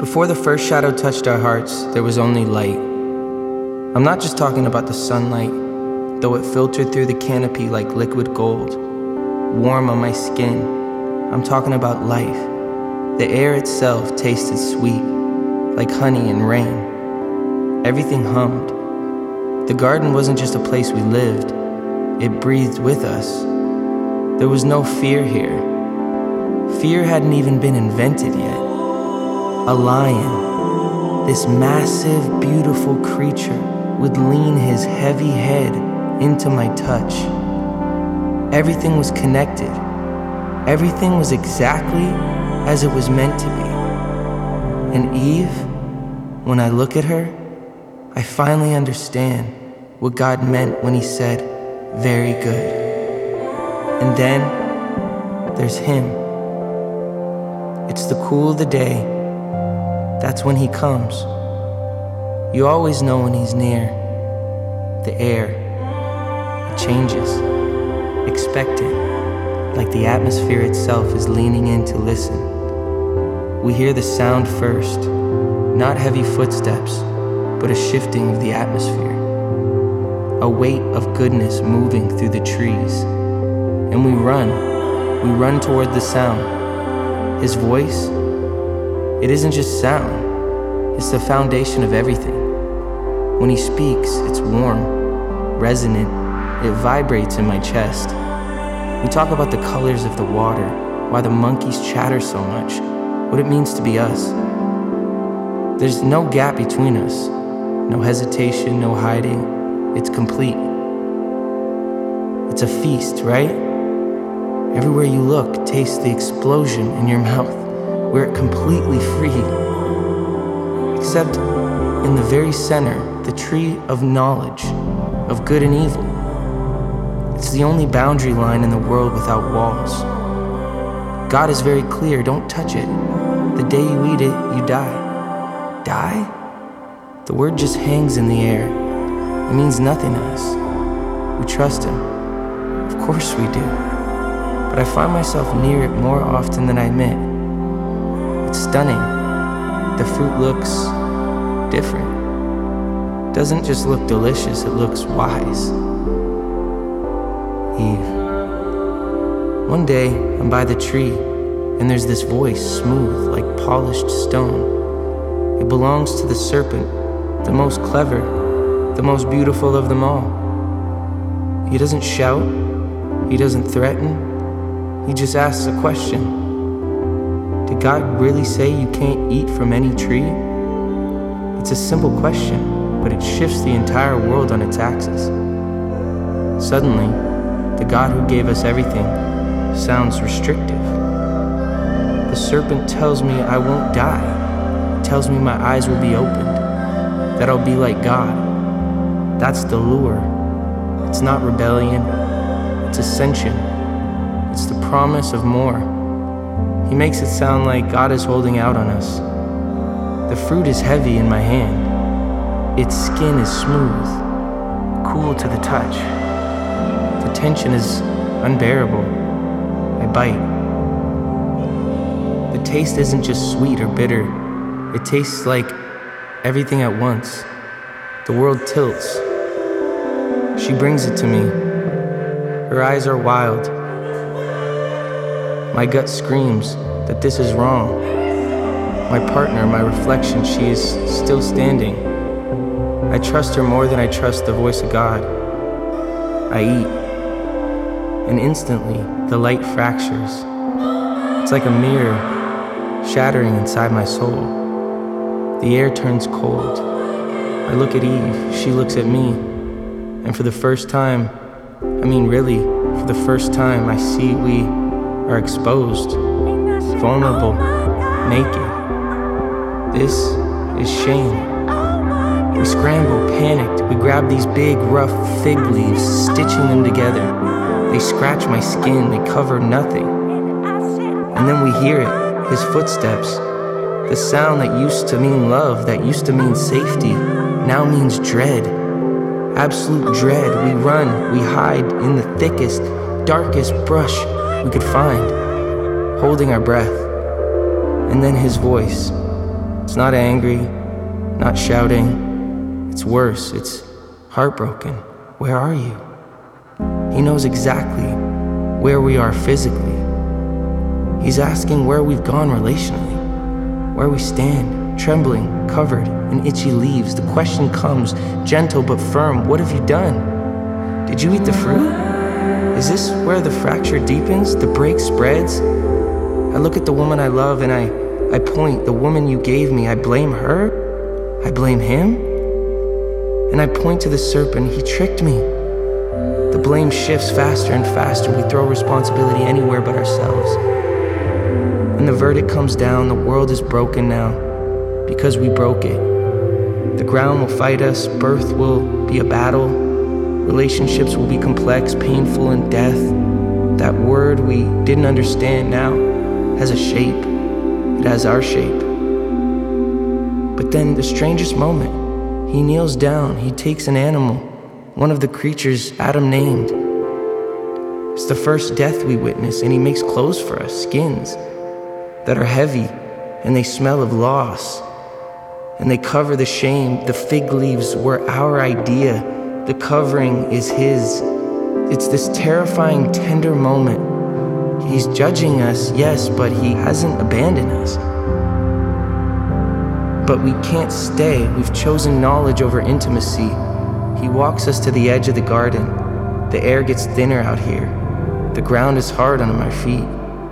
Before the first shadow touched our hearts, there was only light. I'm not just talking about the sunlight, though it filtered through the canopy like liquid gold, warm on my skin. I'm talking about life. The air itself tasted sweet, like honey and rain. Everything hummed. The garden wasn't just a place we lived, it breathed with us. There was no fear here. Fear hadn't even been invented yet. A lion, this massive, beautiful creature, would lean his heavy head into my touch. Everything was connected. Everything was exactly as it was meant to be. And Eve, when I look at her, I finally understand what God meant when he said, "Very good." And then there's him. It's the cool of the day. That's when he comes. You always know when he's near. The air, it changes. Expect it, like the atmosphere itself is leaning in to listen. We hear the sound first, not heavy footsteps, but a shifting of the atmosphere. A weight of goodness moving through the trees. And we run toward the sound. His voice, it isn't just sound, it's the foundation of everything. When he speaks, it's warm, resonant, it vibrates in my chest. We talk about the colors of the water, why the monkeys chatter so much, what it means to be us. There's no gap between us, no hesitation, no hiding, it's complete. It's a feast, right? Everywhere you look, taste the explosion in your mouth. We're completely free. Except in the very center, the tree of knowledge, of good and evil. It's the only boundary line in the world without walls. God is very clear, don't touch it. The day you eat it, you die. Die? The word just hangs in the air. It means nothing to us. We trust him. Of course we do. But I find myself near it more often than I admit. It's stunning. The fruit looks different. Doesn't just look delicious, it looks wise. Eve. One day, I'm by the tree, and there's this voice, smooth, like polished stone. It belongs to the serpent, the most clever, the most beautiful of them all. He doesn't shout, he doesn't threaten, he just asks a question. Did God really say you can't eat from any tree? It's a simple question, but it shifts the entire world on its axis. Suddenly, the God who gave us everything sounds restrictive. The serpent tells me I won't die, tells me my eyes will be opened, that I'll be like God. That's the lure. It's not rebellion, it's ascension. It's the promise of more. He makes it sound like God is holding out on us. The fruit is heavy in my hand. Its skin is smooth, cool to the touch. The tension is unbearable. I bite. The taste isn't just sweet or bitter. It tastes like everything at once. The world tilts. She brings it to me. Her eyes are wild. My gut screams that this is wrong. My partner, my reflection, she is still standing. I trust her more than I trust the voice of God. I eat, and instantly the light fractures. It's like a mirror shattering inside my soul. The air turns cold. I look at Eve, she looks at me, and for the first time, really, for the first time, I see we are exposed, vulnerable, naked. This is shame. We scramble, panicked. We grab these big, rough fig leaves, stitching them together. They scratch my skin, they cover nothing. And then we hear it, his footsteps. The sound that used to mean love, that used to mean safety, now means dread. Absolute dread. We run, we hide in the thickest, darkest brush we could find, holding our breath. And then his voice, It's not angry, not shouting. It's worse, it's heartbroken. Where are you? He knows exactly where we are physically. He's asking where we've gone relationally, where we stand, trembling, covered in itchy leaves. The question comes, gentle but firm, what have you done? Did you eat the fruit? Is this where the fracture deepens, the break spreads? I look at the woman I love and I point, the woman you gave me. I blame her, I blame him, and I point to the serpent. He tricked me. The blame shifts faster and faster. We throw responsibility anywhere but ourselves. And the verdict comes down. The world is broken now because we broke it. The ground will fight us. Birth will be a battle. Relationships will be complex, painful, and death. That word we didn't understand now has a shape. It has our shape. But then the strangest moment, he kneels down. He takes an animal, one of the creatures Adam named. It's the first death we witness, and he makes clothes for us, skins that are heavy, and they smell of loss, and they cover the shame. The fig leaves were our idea. The covering is his. It's this terrifying, tender moment. He's judging us, yes, but he hasn't abandoned us. But we can't stay. We've chosen knowledge over intimacy. He walks us to the edge of the garden. The air gets thinner out here. The ground is hard under my feet.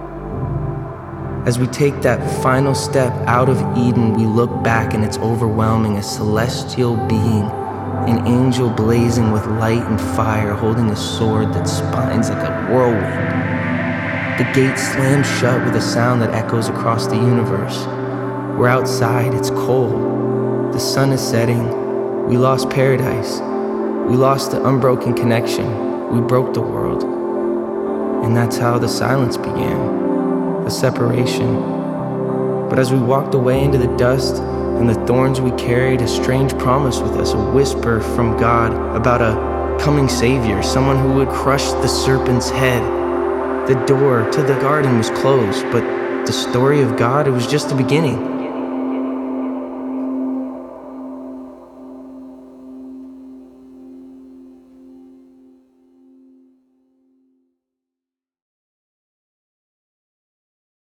As we take that final step out of Eden, we look back and it's overwhelming. A celestial being, an angel blazing with light and fire, holding a sword that spines like a whirlwind. The gate slams shut with a sound that echoes across the universe. We're outside, it's cold. The sun is setting. We lost paradise. We lost the unbroken connection. We broke the world. And that's how the silence began, the separation. But as we walked away into the dust and the thorns we carried, a strange promise with us, a whisper from God about a coming savior, someone who would crush the serpent's head. The door to the garden was closed, but the story of God, it was just the beginning.